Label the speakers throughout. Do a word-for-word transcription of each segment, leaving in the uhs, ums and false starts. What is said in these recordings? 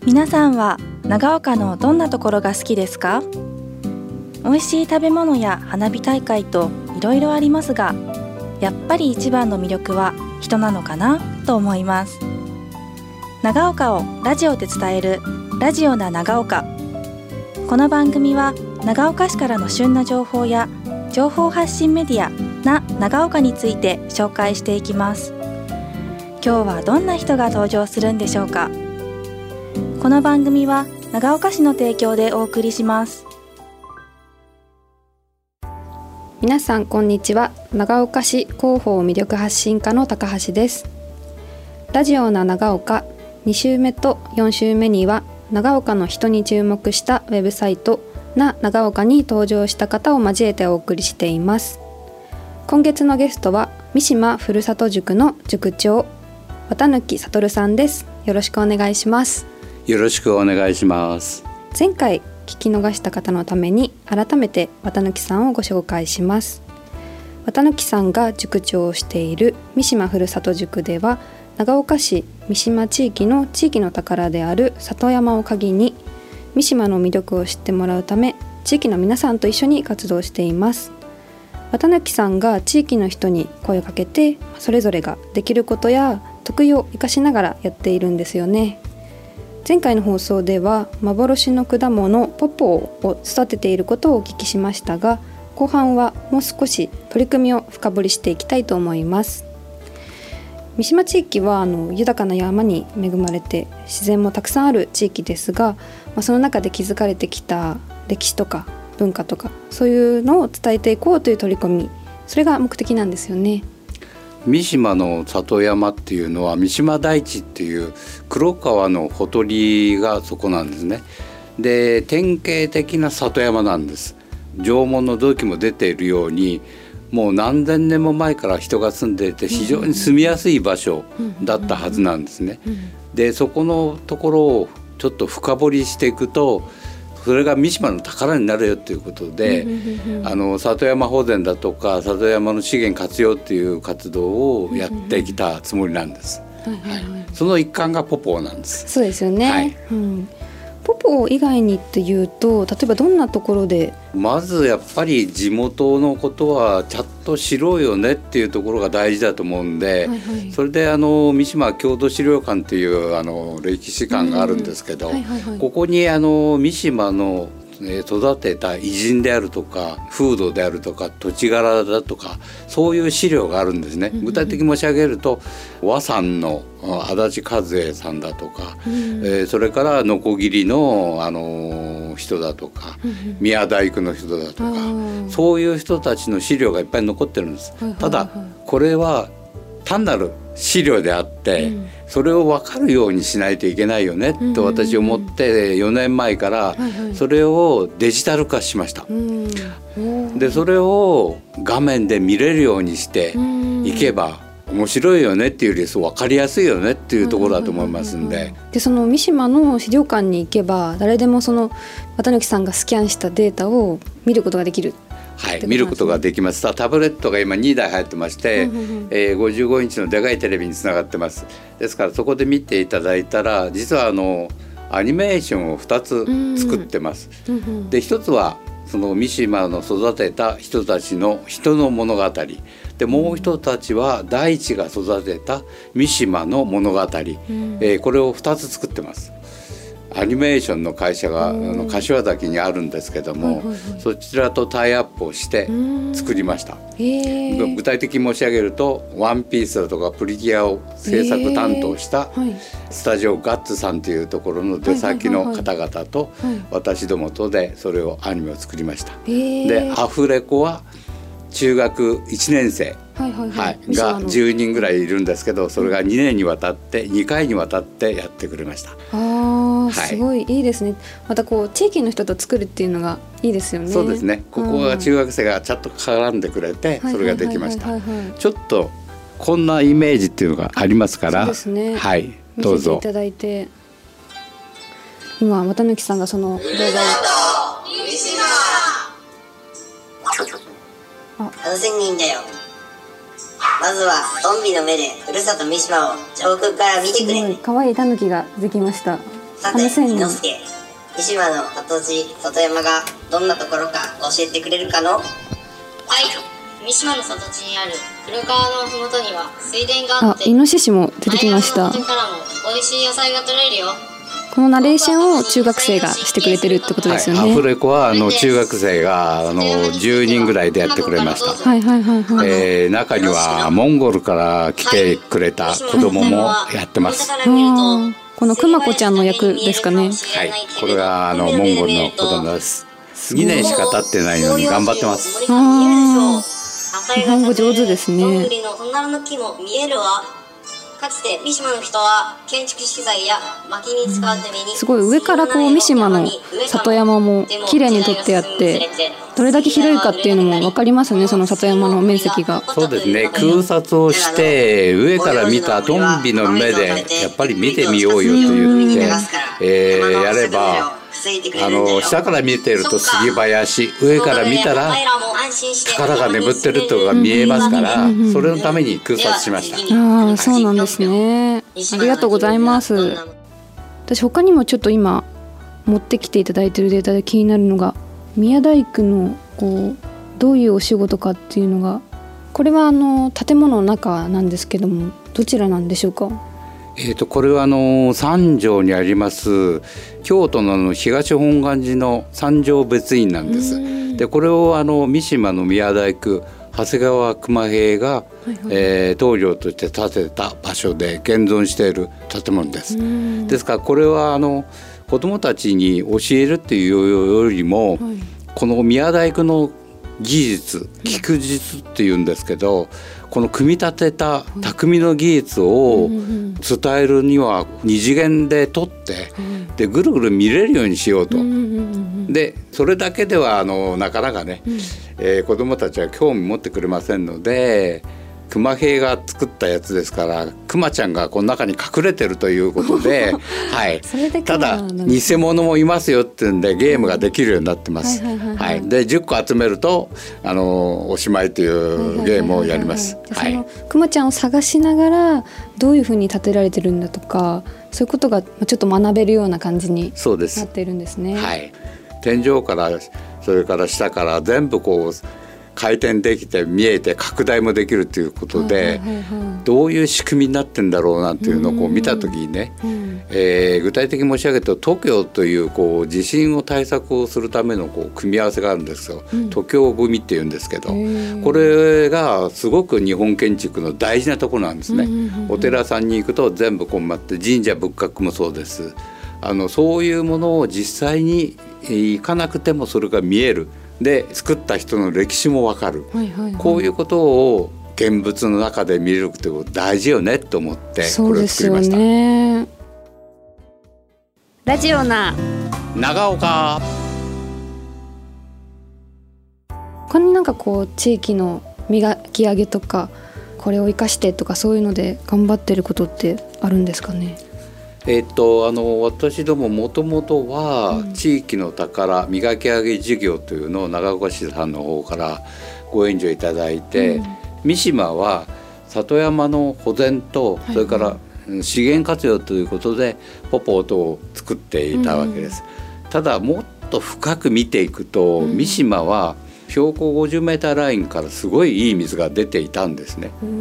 Speaker 1: 皆さんは長岡のどんなところが好きですか？美味しい食べ物や花火大会といろいろありますが、やっぱり一番の魅力は人なのかなと思います。長岡をラジオで伝えるラジオな長岡。この番組は長岡市からの旬な情報や情報発信メディアな長岡について紹介していきます。今日はどんな人が登場するんでしょうか。この番組は長岡市の提供でお送りします。
Speaker 2: 皆さんこんにちは。長岡市広報魅力発信課の高橋です。ラジオな長岡に週目とよん週目には長岡の人に注目したウェブサイトな長岡に登場した方を交えてお送りしています。今月のゲストは三島ふるさと塾の塾長綿貫悟さんです。よろしくお願いします。
Speaker 3: よろしくお願いします。
Speaker 2: 前回聞き逃した方のために改めて綿貫さんをご紹介します。綿貫さんが塾長をしている三島ふるさと塾では、長岡市三島地域の地域の宝である里山を鍵に三島の魅力を知ってもらうため、地域の皆さんと一緒に活動しています。綿貫さんが地域の人に声をかけて、それぞれができることや得意を生かしながらやっているんですよね。前回の放送では幻の果物ポポーを育てていることをお聞きしましたが、後半はもう少し取り組みを深掘りしていきたいと思います。三島地域はあの豊かな山に恵まれて自然もたくさんある地域ですが、まあ、その中で築かれてきた歴史とか文化とかそういうのを伝えていこうという取り組み、それが目的なんですよね。
Speaker 3: 三島の里山っていうのは三島台地っていう黒川のほとりがそこなんですね。で、典型的な里山なんです。縄文の土器も出ているように、もう何千年も前から人が住んでいて非常に住みやすい場所だったはずなんですね。で、そこのところをちょっと深掘りしていくと、それが三島の宝になるよということで、あの里山保全だとか里山の資源活用っていう活動をやってきたつもりなんです。その一環がポポーなんです。
Speaker 2: そうですよね、
Speaker 3: はい
Speaker 2: うん、ポポー以外にっていうと、例えばどんなところで？
Speaker 3: まずやっぱり地元のことはちゃんと知ろうよねっていうところが大事だと思うんで、はいはい、それであの三島郷土資料館っていうあの歴史館があるんですけど、はいはいはい、ここにあの三島の育てた偉人であるとか風土であるとか土地柄だとかそういう資料があるんですね。具体的に申し上げると、和山の足立和栄さんだとか、うんえー、それからノコギリの、あのー、人だとか、うん、宮大工の人だとか、そういう人たちの資料がいっぱい残ってるんです。はいはいはい、ただこれは単なる資料であって、うん、それを分かるようにしないといけないよねと私思ってよねんまえからそれをデジタル化しました。うんうん、でそれを画面で見れるようにしていけば面白いよねっていうより分かりやすいよねっていうところだと思いますんで、
Speaker 2: でその三島の資料館に行けば誰でもその綿貫さんがスキャンしたデータを見ることができる。
Speaker 3: はい、見ることができます。タブレットが今にだい入ってまして、うんうんうんえー、ごじゅうごインチのでかいテレビにつながってます。ですからそこで見ていただいたら、実はあのアニメーションをふたつ作ってます。うんうん、でひとつはその三島の育てた人たちの人の物語で、もう一たちは大地が育てた三島の物語、うんえー、これをふたつ作ってます。アニメーションの会社があの柏崎にあるんですけども、そちらとタイアップをして作りました。具体的に申し上げると、ワンピースだとかプリキュアを制作担当したスタジオガッツさんというところの出先の方々と私どもとでそれをアニメを作りました。でアフレコは中学いちねん生はいはいはい、がじゅうにんぐらいいるんですけど、それがにねんにわたってにかいにわたってやってくれました。
Speaker 2: あ、はい、すごいいいですね。またこう地域の人と作るっていうのがいいですよね。
Speaker 3: そうですね。ここは中学生がちゃんと絡んでくれてそれができました。ちょっとこんなイメージっていうのがありますから、そうですね、はい、どうぞ
Speaker 2: 見せていただいて。今綿貫さんがその動画を
Speaker 4: 楽しんだよ。まずはトンビの目でふるさと三島を上空から見てくれ。
Speaker 2: すごい可愛いタヌキができました。
Speaker 4: さて、伊之助、三島の里地里山がどんなところか教えてくれるかの？
Speaker 5: はい、三島の里地にある古川のふもとには水田があって、
Speaker 2: あ、イノシシも出てきました。
Speaker 5: 前のからも美味しい野菜が取れるよ。
Speaker 2: このナレーションを中学生がしてくれてるってことですよね。
Speaker 3: はい、アフレコはあの中学生があのじゅうにんぐらいでやってくれました。
Speaker 2: はいはいはいはい。
Speaker 3: えー、中にはモンゴルから来てくれた子供もやってます。
Speaker 2: あー、このくまこちゃんの役ですかね。
Speaker 3: はい、これがあのモンゴルの子供です。にねんしか経ってないのに頑張ってます。
Speaker 2: あー、日本語上手ですね。
Speaker 5: かつて三島の人は建築資材や薪に使うために、
Speaker 2: すごい上からこう三島の里山も綺麗に撮ってあって、どれだけ広いかっていうのも分かりますね、その里山の面積が。
Speaker 3: そうですね、空撮をして上から見たトンビの目でやっぱり見てみようよと言って、えー、やればあの下から見てると杉林、上から見たら宝が眠ってるとか見えますから、それのために空撮しました。
Speaker 2: ああ、そうなんですね。ありがとうございます。私他にもちょっと今持ってきていただいているデータで気になるのが、宮大工のこうどういうお仕事かっていうのが、これはあの建物の中なんですけども、どちらなんでしょうか？
Speaker 3: えー、とこれはあの三条にあります京都の東本願寺の三条別院なんです。でこれをあの三島の宮大工長谷川熊平が、はいはい、えー、棟梁として建てた場所で現存している建物です。ですからこれはあの子どもたちに教えるっていうよりも、はい、この宮大工の技術、菊術っていうんですけど、この組み立てた匠の技術を伝えるには二次元で撮って、でぐるぐる見れるようにしようと。でそれだけではあのなかなかね、えー、子どもたちは興味持ってくれませんので、熊平が作ったやつですから、熊ちゃんがこの中に隠れてるということで、はい、ただ偽物もいますよっていうんでゲームができるようになってます。でじゅっこ集めるとあのおしまいというゲームをやります。
Speaker 2: 熊ちゃんを探しながらどういうふうに建てられてるんだとか、そういうことがちょっと学べるような感じになっているんですね。
Speaker 3: はい、天井からそれから下から全部こう回転できて見えて拡大もできるということで、はいはいはいはい、どういう仕組みになってんだろうなっていうのをこう見た時にね、うん、えー、具体的に申し上げるとトキョというこう地震を対策をするためのこう組み合わせがあるんですよ、うん、トキョ組っていうんですけど、これがすごく日本建築の大事なところなんですね、うんうんうん、お寺さんに行くと全部こう待って、神社仏閣もそうです。あのそういうものを実際に行かなくてもそれが見える、で作った人の歴史も分かる、はいはいはい、こういうことを現物の中で見れるってこと大事よねと思ってこれを作りました。そうですよね。
Speaker 2: ラジオな
Speaker 3: 長岡。
Speaker 2: 他になんかこう地域の磨き上げとか、これを生かしてとか、そういうので頑張ってることってあるんですかね？
Speaker 3: えー、っとあの私どももともとは地域の宝磨き上げ事業というのを長岡市さんの方からご援助いただいて、うん、三島は里山の保全とそれから資源活用ということでポポートを作っていたわけです、うん、ただもっと深く見ていくと、うん、三島は標高ごじゅうメーターラインからすごいいい水が出ていたんですね、うん、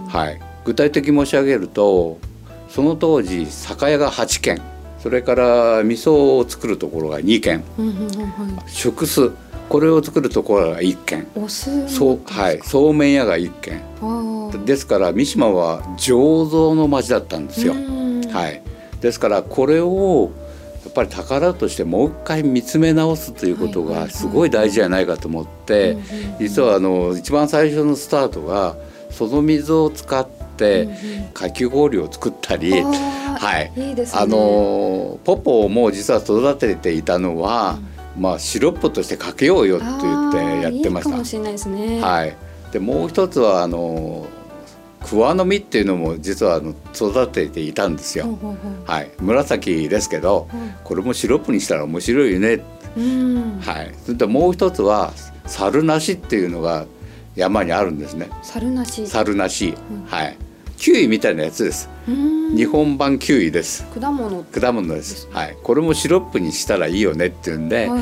Speaker 3: はい、具体的に申し上げるとその当時酒屋がはちけん、それから味噌を作るところがにけん、うんうんうんはい、食酢これを作るところがいっけん、
Speaker 2: お酢
Speaker 3: そう、はい、そうめん屋がいっけんですから、三島は醸造の町だったんですよ、はい、ですからこれをやっぱり宝としてもう一回見つめ直すということがすごい大事じゃないかと思って、実はあの一番最初のスタートがその水を使ってかき氷を作ったり、うんうん、はい、いいですね、あのポポも実は育てていたのは、うん、まあ、シロップとしてかけようよって言ってやってました。いいかもしれないですね、はい、でもう一つはあの桑の実っていうのも実はあの育てていたんですよ、うんうんうん、はい、紫ですけど、うん、これもシロップにしたら面白いよね、うん、はい、それともう一つは猿梨っていうのが山にあるんですね。
Speaker 2: 猿梨。
Speaker 3: 猿梨、うん、はい。 キウイみたいなやつです。日本版キウイです。
Speaker 2: 果物
Speaker 3: 果物です、はい、これもシロップにしたらいいよねっていうんで、はいはいはい、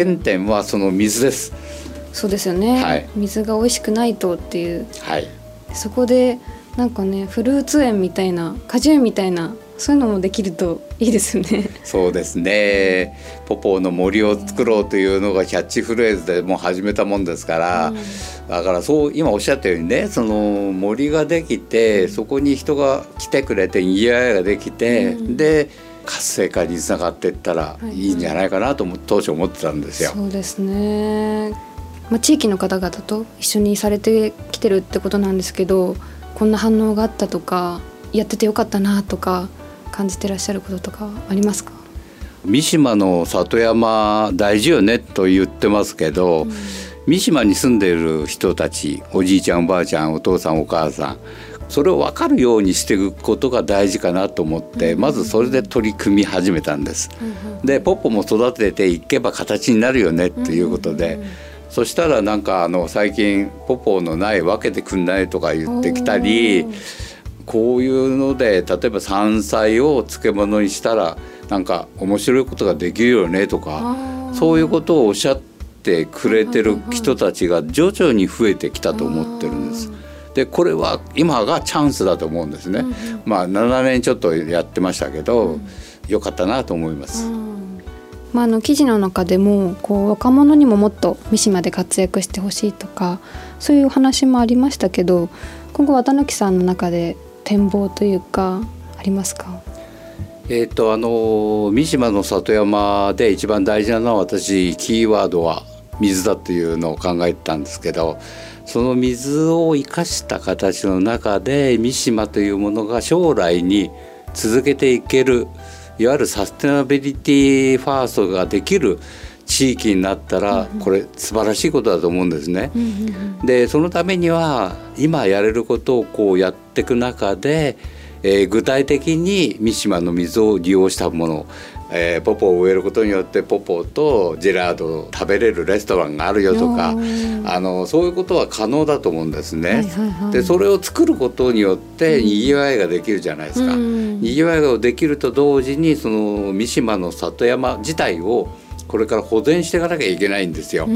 Speaker 3: 原点はその水です。
Speaker 2: そうですよね、はい、水が美味しくないとっていう、はい、そこでなんかねフルーツ園みたいな果樹園みたいなそういうのもできるといいですよね。
Speaker 3: そうですね、ポポーの森を作ろうというのがキャッチフレーズでもう始めたもんですから、うん、だからそう今おっしゃったようにね、その森ができてそこに人が来てくれてにぎわいができて、うん、で活性化につながっていったらいいんじゃないかなと当初思ってたんですよ。
Speaker 2: そうですね、まあ、地域の方々と一緒にされてきてるってことなんですけど、こんな反応があったとかやっててよかったなとか感じてらっしゃることとかありますか？
Speaker 3: 三島の里山大事よねと言ってますけど、うん、三島に住んでいる人たち、おじいちゃんおばあちゃんお父さんお母さん、それを分かるようにしていくことが大事かなと思って、うん、まずそれで取り組み始めたんです、うん、でポッポも育てていけば形になるよねっていうことで、うん、そしたらなんかあの最近ポポの苗分けてくんないとか言ってきたり、こういうので例えば山菜を漬物にしたらなんか面白いことができるよねとか、そういうことをおっしゃってくれてる人たちが徐々に増えてきたと思ってるんです。でこれは今がチャンスだと思うんですね、うんうん、まあななねんちょっとやってましたけど、うん、よかったなと思います、うん、
Speaker 2: まあ、あの記事の中でもこう若者にももっと三島で活躍してほしいとかそういうお話もありましたけど、今後綿貫さんの中で展望というかありますか？
Speaker 3: えー、とあの三島の里山で一番大事なのは私キーワードは水だっていうのを考えてたんですけど、その水を生かした形の中で三島というものが将来に続けていける、いわゆるサステナビリティファーストができる地域になったらこれ素晴らしいことだと思うんですね。でそのためには今やれることをこうやっていく中で、えー、具体的に三島の水を利用したもの、えー、ポポを植えることによってポポとジェラードを食べれるレストランがあるよとか、あのそういうことは可能だと思うんですね、はいはいはい、でそれを作ることによってにぎわいができるじゃないですか、うん、にぎわいができると同時にその三島の里山自体をこれから保全していかなきゃいけないんですよ、うん、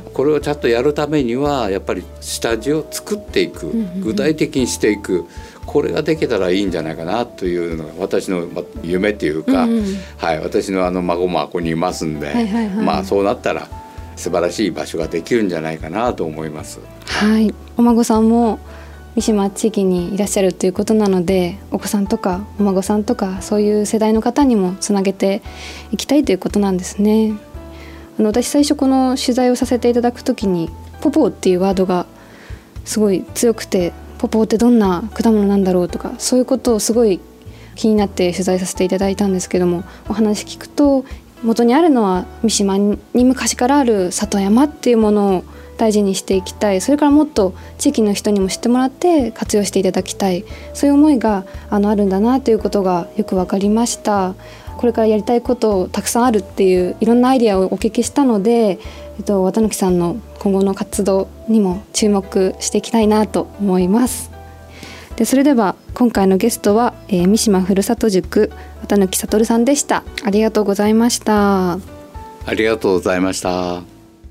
Speaker 3: これをちゃんとやるためにはやっぱり下地を作っていく、具体的にしていく、これができたらいいんじゃないかなというのが私の夢っていうか、うんはい、私のあの孫もここにいますんで、はいはいはい、まあそうなったら素晴らしい場所ができるんじゃないかなと思います。
Speaker 2: はい、お孫さんも三島地域にいらっしゃるということなので、お子さんとかお孫さんとかそういう世代の方にもつなげていきたいということなんですね。あの私最初この取材をさせていただくときにポポーっていうワードがすごい強くて、ポポーってどんな果物なんだろうとかそういうことをすごい気になって取材させていただいたんですけども、お話聞くと元にあるのは三島に昔からある里山っていうものを大事にしていきたい、それからもっと地域の人にも知ってもらって活用していただきたい、そういう思いが あのあるんだなということがよく分かりました。これからやりたいことたくさんあるっていういろんなアイデアをお聞きしたので、えっと、綿貫さんの今後の活動にも注目していきたいなと思います。でそれでは今回のゲストは、えー、三島ふるさと塾綿貫悟さんでした。ありがとうございました。
Speaker 3: ありがとうございました。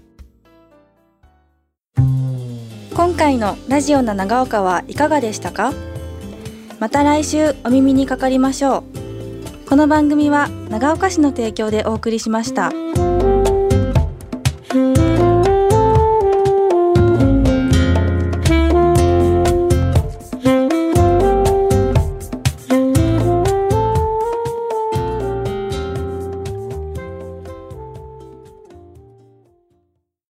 Speaker 1: 今回のラジオな長岡はいかがでしたか？また来週お耳にかかりましょう。この番組は長岡市の提供でお送りしました。